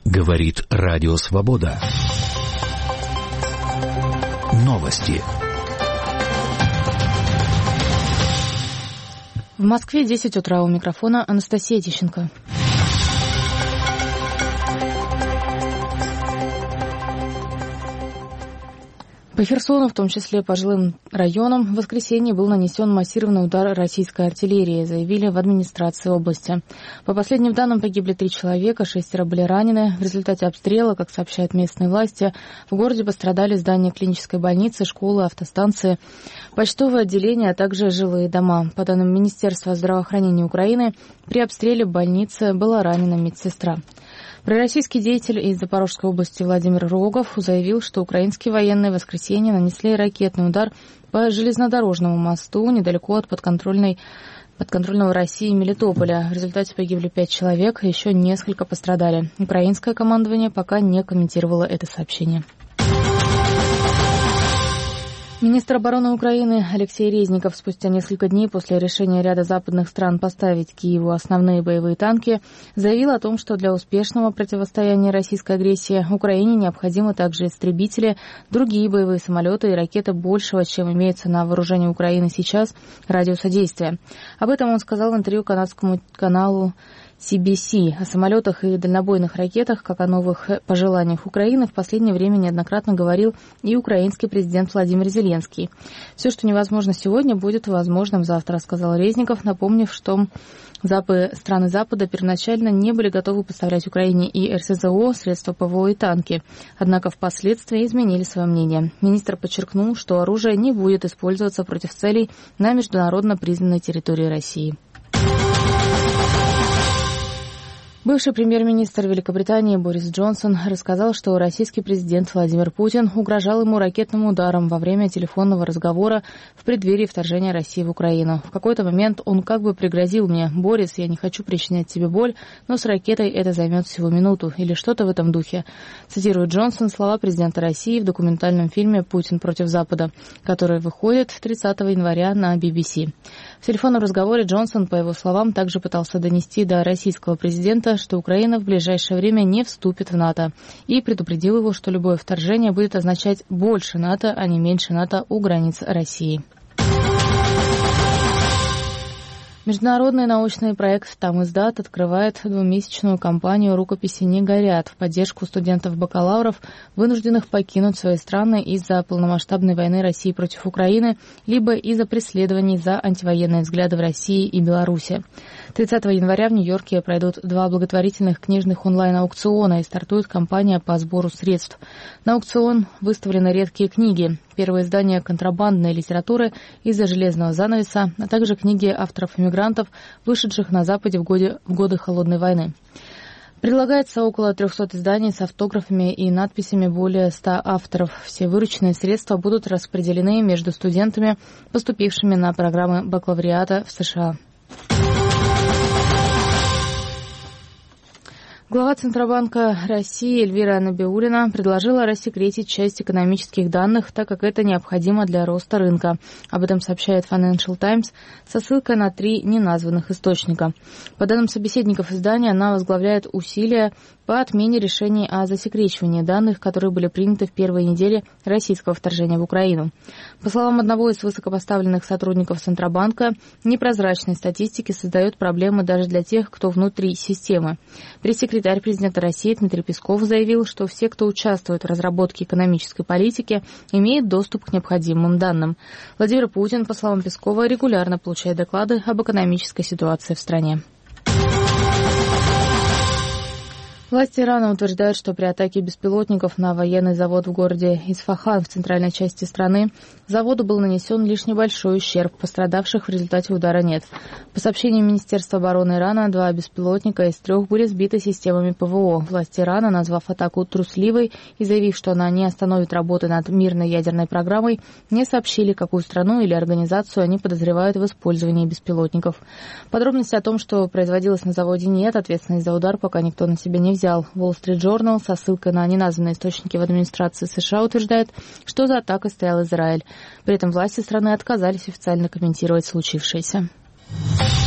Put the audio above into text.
Говорит Радио Свобода. Новости. В Москве 10 утра. У микрофона Анастасия Тищенко. По Херсону, в том числе по жилым районам, в воскресенье был нанесен массированный удар российской артиллерии, заявили в администрации области. По последним данным, погибли 3 человека, 6 были ранены. В результате обстрела, как сообщают местные власти, в городе пострадали здания клинической больницы, школы, автостанции, почтовое отделение, а также жилые дома. По данным Министерства здравоохранения Украины, при обстреле больницы была ранена медсестра. Пророссийский деятель из Запорожской области Владимир Рогов заявил, что украинские военные в воскресенье нанесли ракетный удар по железнодорожному мосту недалеко от подконтрольного России Мелитополя. В результате погибли 5 человек, еще несколько пострадали. Украинское командование пока не комментировало это сообщение. Министр обороны Украины Алексей Резников спустя несколько дней после решения ряда западных стран поставить Киеву основные боевые танки заявил о том, что для успешного противостояния российской агрессии Украине необходимы также истребители, другие боевые самолеты и ракеты большего, чем имеется на вооружении Украины сейчас, радиуса действия. Об этом он сказал в интервью канадскому каналу CBC. О самолетах и дальнобойных ракетах, как о новых пожеланиях Украины, в последнее время неоднократно говорил и украинский президент Владимир Зеленский. Все, что невозможно сегодня, будет возможным завтра, сказал Резников, напомнив, что страны Запада первоначально не были готовы поставлять Украине и РСЗО, средства ПВО и танки. Однако впоследствии изменили свое мнение. Министр подчеркнул, что оружие не будет использоваться против целей на международно признанной территории России. Бывший премьер-министр Великобритании Борис Джонсон рассказал, что российский президент Владимир Путин угрожал ему ракетным ударом во время телефонного разговора в преддверии вторжения России в Украину. В какой-то момент он как бы пригрозил мне: «Борис, я не хочу причинять тебе боль, но с ракетой это займет всего минуту», или что-то в этом духе. Цитирует Джонсон слова президента России в документальном фильме «Путин против Запада», который выходит 30 января на BBC. В телефонном разговоре Джонсон, по его словам, также пытался донести до российского президента, что Украина в ближайшее время не вступит в НАТО, и предупредил его, что любое вторжение будет означать больше НАТО, а не меньше НАТО у границ России. Международный научный проект «Тамиздат» открывает двумесячную кампанию «Рукописи не горят» в поддержку студентов-бакалавров, вынужденных покинуть свои страны из-за полномасштабной войны России против Украины, либо из-за преследований за антивоенные взгляды в России и Беларуси. 30 января в Нью-Йорке пройдут 2 благотворительных книжных онлайн-аукциона и стартует кампания по сбору средств. На аукцион выставлены редкие книги. Первое издание контрабандной литературы «Из-за железного занавеса», а также книги авторов-эмигрантов, вышедших на Западе в годы Холодной войны. Предлагается около 300 изданий с автографами и надписями более 100 авторов. Все вырученные средства будут распределены между студентами, поступившими на программы бакалавриата в США. Глава Центробанка России Эльвира Набиуллина предложила рассекретить часть экономических данных, так как это необходимо для роста рынка. Об этом сообщает Financial Times со ссылкой на 3 неназванных источника. По данным собеседников издания, она возглавляет усилия по отмене решений о засекречивании данных, которые были приняты в первые недели российского вторжения в Украину. По словам одного из высокопоставленных сотрудников Центробанка, непрозрачность статистики создает проблемы даже для тех, кто внутри системы. Пресс-секретарь президента России Дмитрий Песков заявил, что все, кто участвует в разработке экономической политики, имеют доступ к необходимым данным. Владимир Путин, по словам Пескова, регулярно получает доклады об экономической ситуации в стране. Власти Ирана утверждают, что при атаке беспилотников на военный завод в городе Исфахан в центральной части страны заводу был нанесен лишь небольшой ущерб, пострадавших в результате удара нет. По сообщению Министерства обороны Ирана, 2 беспилотника из 3 были сбиты системами ПВО. Власти Ирана, назвав атаку трусливой и заявив, что она не остановит работы над мирной ядерной программой, не сообщили, какую страну или организацию они подозревают в использовании беспилотников. Подробности о том, что производилось на заводе, нет. Ответственность за удар пока никто на себя не взял. Wall Street Journal со ссылкой на неназванные источники в администрации США утверждает, что за атакой стоял Израиль. При этом власти страны отказались официально комментировать случившееся.